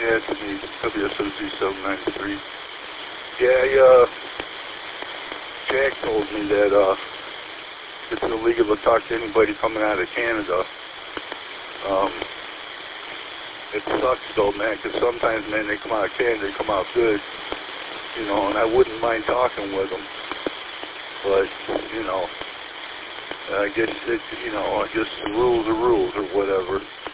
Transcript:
Anthony, WSOC 793. Yeah, Jack told me that it's illegal to talk to anybody coming out of Canada. It sucks though, man, because sometimes, man, they come out of Canada, they come out good, you know, and I wouldn't mind talking with them. But, you know, I guess the rules are rules or whatever.